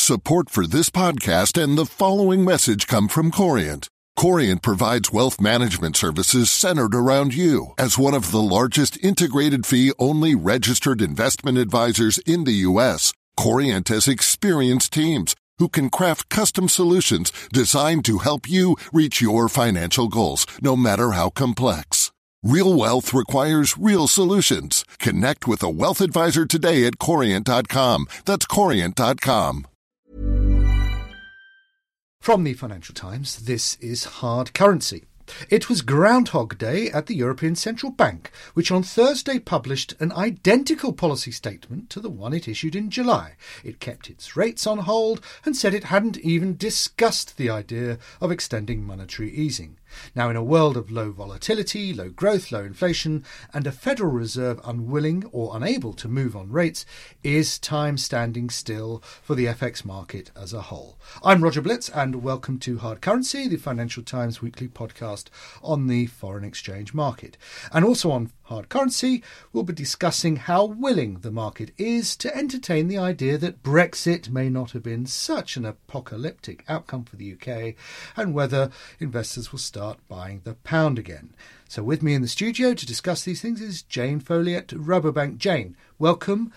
Support for this podcast and the following message come from Corient. Corient provides wealth management services centered around you. As one of the largest integrated fee-only registered investment advisors in the U.S., Corient has experienced teams who can craft custom solutions designed to help you reach your financial goals, no matter how complex. Real wealth requires real solutions. Connect with a wealth advisor today at Corient.com. That's Corient.com. From the Financial Times, this is Hard Currency. It was Groundhog Day at the European Central Bank, which on Thursday published an identical policy statement to the one it issued in July. It kept its rates on hold and said it hadn't even discussed the idea of extending monetary easing. Now, in a world of low volatility, low growth, low inflation, and a Federal Reserve unwilling or unable to move on rates, is time standing still for the FX market as a whole? I'm Roger Blitz, and welcome to Hard Currency, the Financial Times weekly podcast on the foreign exchange market. And also on Hard Currency, we'll be discussing how willing the market is to entertain the idea that Brexit may not have been such an apocalyptic outcome for the UK, and whether investors will start buying the pound again. So with me in the studio to discuss these things is Jane Foley at Rabobank. Jane, welcome.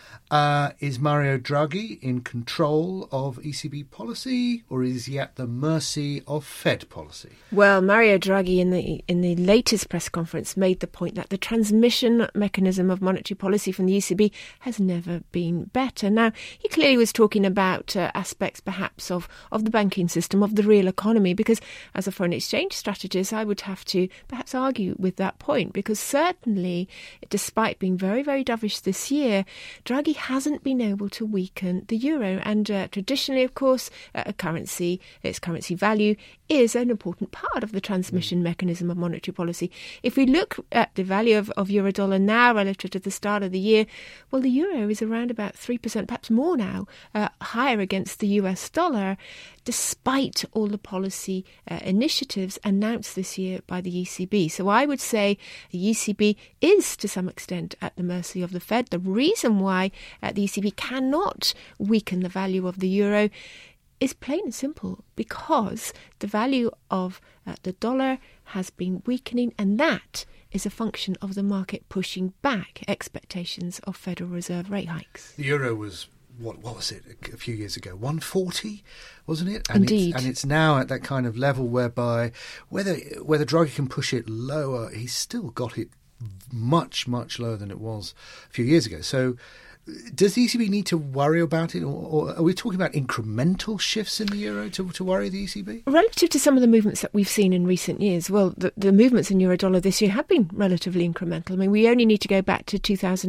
Is Mario Draghi in control of ECB policy, or is he at the mercy of Fed policy? Well, Mario Draghi in the latest press conference made the point that the transmission mechanism of monetary policy from the ECB has never been better. Now, he clearly was talking about aspects perhaps of the banking system, of the real economy, because as a foreign exchange strategist, I would have to perhaps argue with that point, because certainly, despite being very, very dovish this year, Draghi hasn't been able to weaken the euro. And traditionally, of course, its currency value is an important part of the transmission mechanism of monetary policy. If we look at the value of euro-dollar now relative to the start of the year, well, the euro is around about 3%, perhaps more now, higher against the US dollar, despite all the policy initiatives announced this year by the ECB. So I would say the ECB is, to some extent, at the mercy of the Fed. The reason why the ECB cannot weaken the value of the euro is plain and simple, because the value of the dollar has been weakening, and that is a function of the market pushing back expectations of Federal Reserve rate hikes. The euro was, what was it, a few years ago? 140, wasn't it? And indeed. It's now at that kind of level whereby whether Draghi can push it lower, he's still got it much, much lower than it was a few years ago. So does the ECB need to worry about it, or are we talking about incremental shifts in the euro to worry the ECB? Relative to some of the movements that we've seen in recent years, well, the movements in euro-dollar this year have been relatively incremental. I mean, we only need to go back to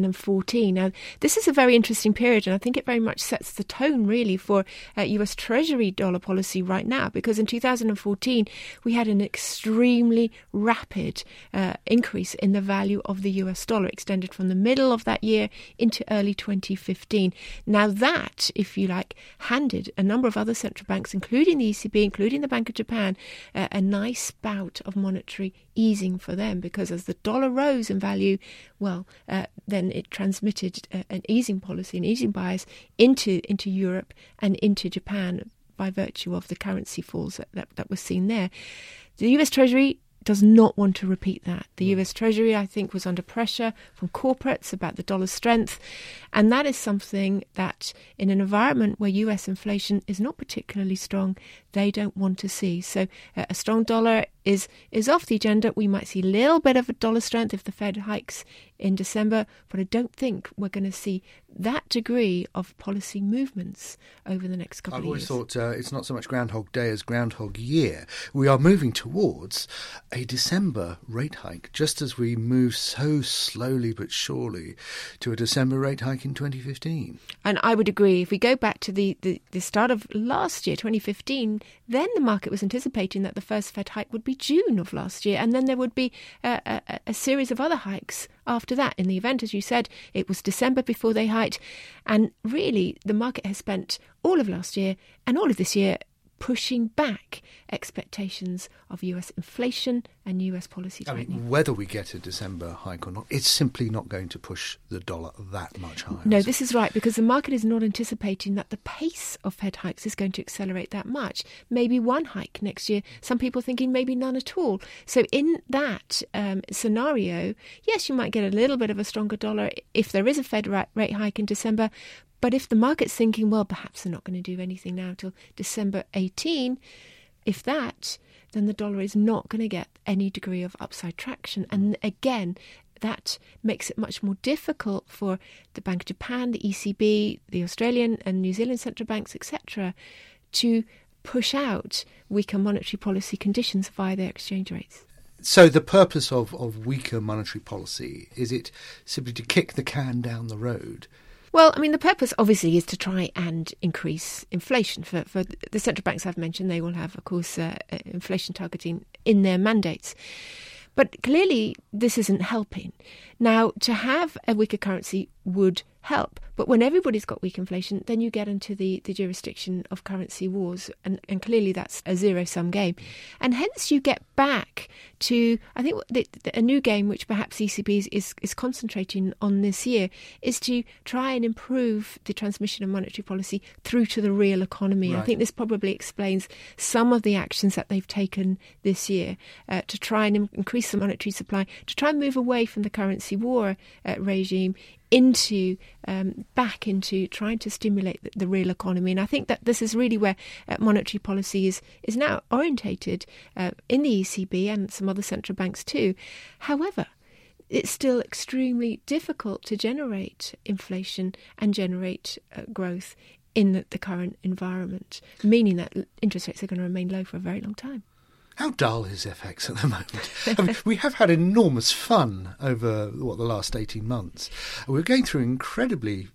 2014. Now, this is a very interesting period, and I think it very much sets the tone, really, for US Treasury dollar policy right now, because in 2014, we had an extremely rapid increase in the value of the US dollar, extended from the middle of that year into early 2015. Now that, if you like, handed a number of other central banks, including the ECB, including the Bank of Japan, a nice bout of monetary easing for them, because as the dollar rose in value, well, then it transmitted an easing policy, an easing bias into Europe and into Japan by virtue of the currency falls that was seen there. The US Treasury does not want to repeat that. The US Treasury, I think, was under pressure from corporates about the dollar's strength. And that is something that, in an environment where US inflation is not particularly strong, they don't want to see. So a strong dollar is off the agenda. We might see a little bit of a dollar strength if the Fed hikes in December, but I don't think we're going to see that degree of policy movements over the next couple of years. I've always thought it's not so much Groundhog Day as Groundhog Year. We are moving towards a December rate hike, just as we move so slowly but surely to a December rate hike in 2015. And I would agree. If we go back to the start of last year, 2015, then the market was anticipating that the first Fed hike would be June of last year, and then there would be a series of other hikes after that. In the event, as you said, it was December before they hiked. And really, the market has spent all of last year and all of this year pushing back expectations of US inflation and US policy tightening. Whether we get a December hike or not, it's simply not going to push the dollar that much higher. No, this is right, because the market is not anticipating that the pace of Fed hikes is going to accelerate that much. Maybe one hike next year. Some people thinking maybe none at all. So in that scenario, yes, you might get a little bit of a stronger dollar if there is a Fed rate hike in December. But if the market's thinking, well, perhaps they're not going to do anything now till December 18, if that, then the dollar is not going to get any degree of upside traction. And again, that makes it much more difficult for the Bank of Japan, the ECB, the Australian and New Zealand central banks, etc., to push out weaker monetary policy conditions via their exchange rates. So the purpose of weaker monetary policy, is it simply to kick the can down the road? Well, I mean, the purpose obviously is to try and increase inflation. For the central banks I've mentioned, they will have, of course, inflation targeting in their mandates. But clearly, this isn't helping. Now, to have a weaker currency would help. But when everybody's got weak inflation, then you get into the jurisdiction of currency wars. And clearly that's a zero-sum game. And hence you get back to, I think, a new game which perhaps ECB is concentrating on this year, is to try and improve the transmission of monetary policy through to the real economy. Right. I think this probably explains some of the actions that they've taken this year to try and increase the monetary supply, to try and move away from the currency war regime into back into trying to stimulate the real economy. And I think that this is really where monetary policy is now orientated in the ECB and some other central banks too. However, it's still extremely difficult to generate inflation and generate growth in the current environment, meaning that interest rates are going to remain low for a very long time. How dull is FX at the moment? I mean, we have had enormous fun over, the last 18 months. We're going through incredibly,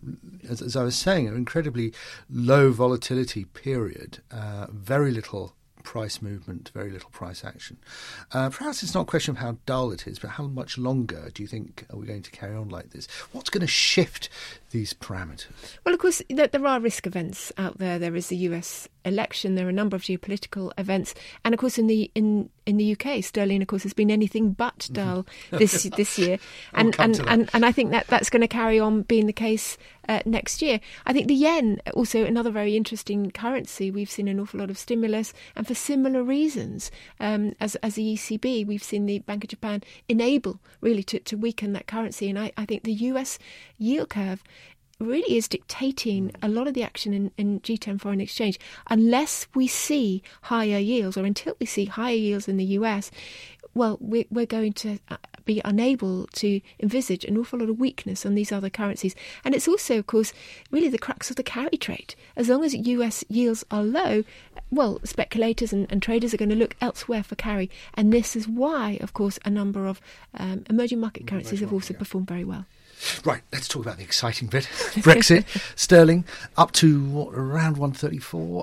as I was saying, an incredibly low volatility period, very little price movement, very little price action. Perhaps it's not a question of how dull it is, but how much longer do you think are we going to carry on like this? What's going to shift these parameters? Well, of course, there are risk events out there. There is the US election. There are a number of geopolitical events, and of course, in the UK, sterling, of course, has been anything but dull this year, and I think that's going to carry on being the case next year. I think the yen, also another very interesting currency. We've seen an awful lot of stimulus, and for similar reasons, as the ECB, we've seen the Bank of Japan enable really to weaken that currency, and I think the US yield curve really is dictating a lot of the action in G10 foreign exchange. Unless we see higher yields, or until we see higher yields in the US, well, we're going to be unable to envisage an awful lot of weakness on these other currencies. And it's also, of course, really the crux of the carry trade. As long as US yields are low, well, speculators and traders are going to look elsewhere for carry. And this is why, of course, a number of emerging market currencies have also performed very well. Right, let's talk about the exciting bit. Brexit, sterling, up to around 134.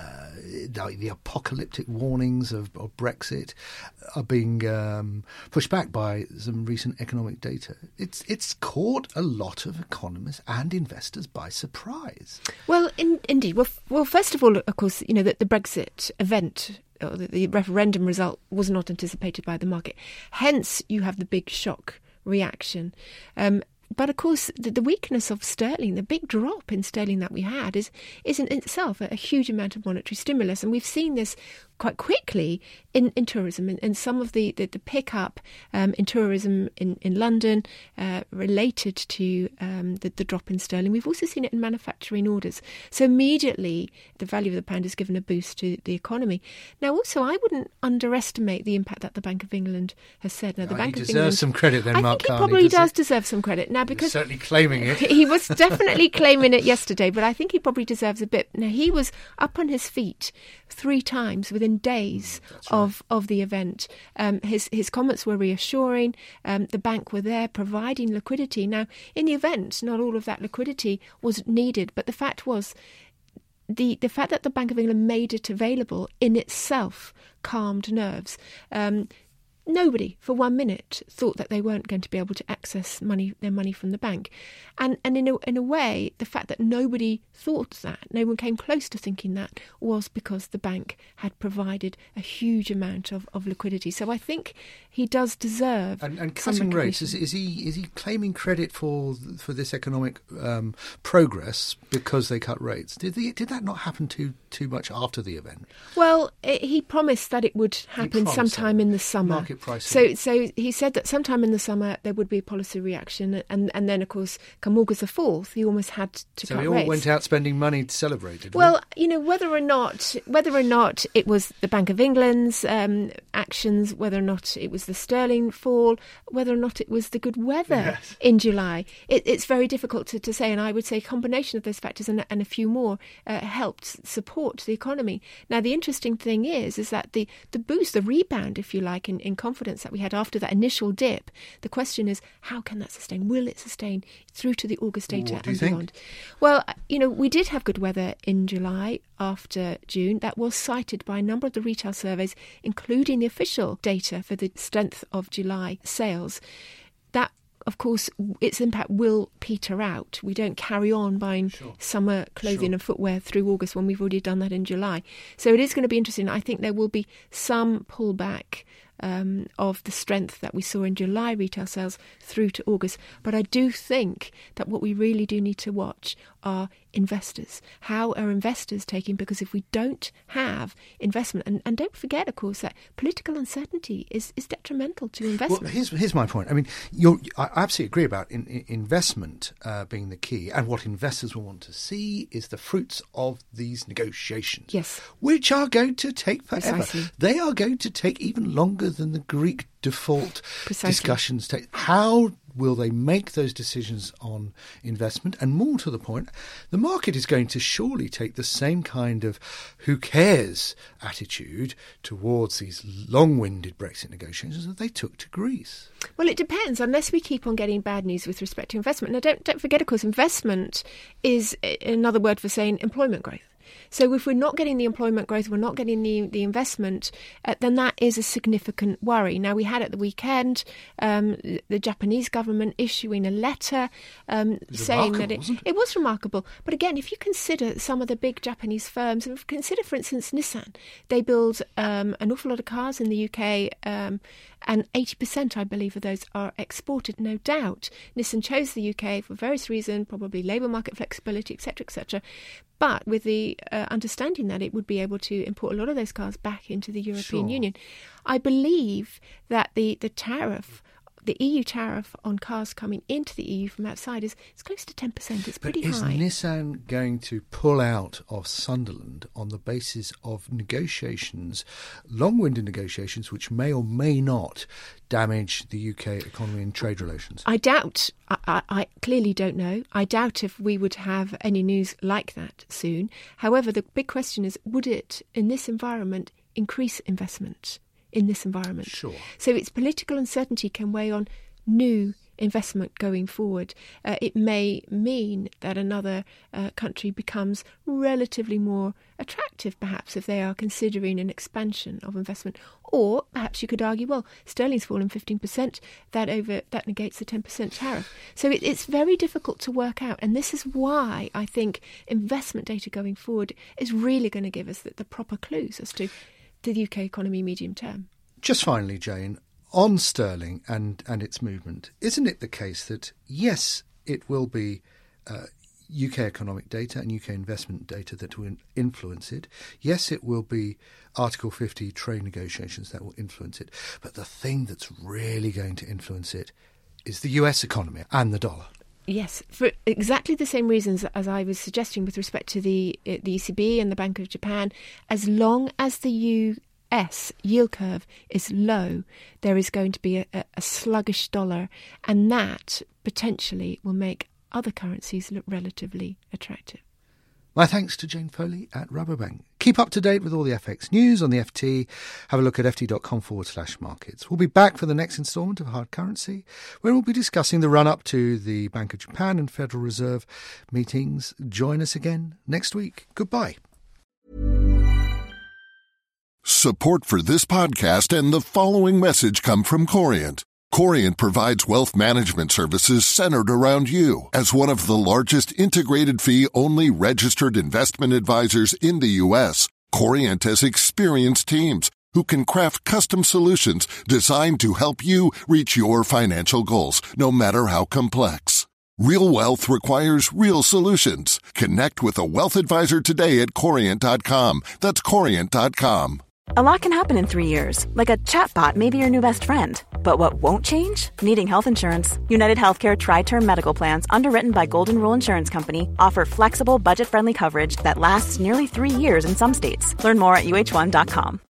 The apocalyptic warnings of Brexit are being pushed back by some recent economic data. It's caught a lot of economists and investors by surprise. Well, indeed. Well, first of all, of course, that the Brexit event, or the referendum result, was not anticipated by the market. Hence, you have the big shock reaction. But of course, the weakness of sterling, the big drop in sterling that we had, is in itself a huge amount of monetary stimulus. And we've seen this quite quickly in tourism, and some of the pickup in tourism in London related to the drop in sterling. We've also seen it in manufacturing orders. So immediately the value of the pound is given a boost to the economy. Now, also, I wouldn't underestimate the impact that the Bank of England has said. Now, the Bank of England deserves some credit then, Mark Carney. I think he probably does deserve some credit. Now, because he's certainly claiming it. He was definitely claiming it yesterday, but I think he probably deserves a bit. Now, he was up on his feet 3 times within days of the event. His comments were reassuring. The bank were there providing liquidity. Now, in the event, not all of that liquidity was needed, but the fact was, the fact that the Bank of England made it available in itself calmed nerves. Nobody, for 1 minute, thought that they weren't going to be able to access their money from the bank. And in a way, the fact that nobody thought that, no one came close to thinking that, was because the bank had provided a huge amount of liquidity. So I think he does deserve and cutting rates. Is he claiming credit for this economic progress because they cut rates? Did that not happen too much after the event? Well, he promised that it would happen sometime in the summer. Market pricing. So he said that sometime in the summer there would be a policy reaction, and then of course come August the 4th, he almost had to cut rates. So he all went out spending money to celebrate, did Well, whether or not it was the Bank of England's actions, whether or not it was the sterling fall, whether or not it was the good weather in July, it's very difficult to say. And I would say a combination of those factors and a few more helped support the economy. Now, the interesting thing is that the boost, the rebound, if you like, in confidence that we had after that initial dip, the question is, how can that sustain? Will it sustain through to the August data and beyond? Well, we did have good weather in July after June. That was cited by a number of the retail surveys, including the official data for the strength of July sales. That, of course, its impact will peter out. We don't carry on buying summer clothing and footwear through August when we've already done that in July. So it is going to be interesting. I think there will be some pullback of the strength that we saw in July retail sales through to August. But I do think that what we really do need to watch are investors. How are investors taking? Because if we don't have investment, and don't forget, of course, that political uncertainty is detrimental to investment. Well, here's my point. I mean, I absolutely agree about investment being the key, and what investors will want to see is the fruits of these negotiations, which are going to take forever. Precisely. They are going to take even longer than the Greek default discussions take. How will they make those decisions on investment? And more to the point, the market is going to surely take the same kind of who cares attitude towards these long-winded Brexit negotiations that they took to Greece. Well, it depends, unless we keep on getting bad news with respect to investment. Now, don't forget, of course, investment is another word for saying employment growth. So if we're not getting the employment growth, we're not getting the investment, then that is a significant worry. Now, we had at the weekend the Japanese government issuing a letter saying that it was remarkable. But again, if you consider some of the big Japanese firms, and consider, for instance, Nissan, they build an awful lot of cars in the UK, and 80%, I believe, of those are exported, no doubt. Nissan chose the UK for various reasons, probably labour market flexibility, etc., etc., but with the understanding that it would be able to import a lot of those cars back into the European Union. I believe that the tariff, the EU tariff on cars coming into the EU from outside is close to 10%. It's pretty high. Is Nissan going to pull out of Sunderland on the basis of negotiations, long-winded negotiations, which may or may not damage the UK economy and trade relations? I doubt. I clearly don't know. I doubt if we would have any news like that soon. However, the big question is, would it, in this environment, increase investment in this environment? Sure. So its political uncertainty can weigh on new investment going forward. It may mean that another country becomes relatively more attractive, perhaps, if they are considering an expansion of investment. Or perhaps you could argue, well, sterling's fallen 15%, that negates the 10% tariff. So it's very difficult to work out. And this is why I think investment data going forward is really going to give us the proper clues as to the UK economy medium term. Just finally, Jane, on sterling and its movement, isn't it the case that, yes, it will be UK economic data and UK investment data that will influence it? Yes, it will be Article 50 trade negotiations that will influence it. But the thing that's really going to influence it is the US economy and the dollar. Yes, for exactly the same reasons as I was suggesting with respect to the ECB and the Bank of Japan. As long as the US yield curve is low, there is going to be a sluggish dollar, and that potentially will make other currencies look relatively attractive. My thanks to Jane Foley at Rabobank. Keep up to date with all the FX news on the FT. Have a look at ft.com/markets. We'll be back for the next instalment of Hard Currency, where we'll be discussing the run-up to the Bank of Japan and Federal Reserve meetings. Join us again next week. Goodbye. Support for this podcast and the following message come from Corient. Corient provides wealth management services centered around you. As one of the largest integrated fee-only registered investment advisors in the U.S., Corient has experienced teams who can craft custom solutions designed to help you reach your financial goals, no matter how complex. Real wealth requires real solutions. Connect with a wealth advisor today at Corient.com. That's Corient.com. A lot can happen in 3 years, like a chatbot may be your new best friend. But what won't change? Needing health insurance. United Healthcare Tri-Term Medical Plans, underwritten by Golden Rule Insurance Company, offer flexible, budget-friendly coverage that lasts nearly 3 years in some states. Learn more at UH1.com.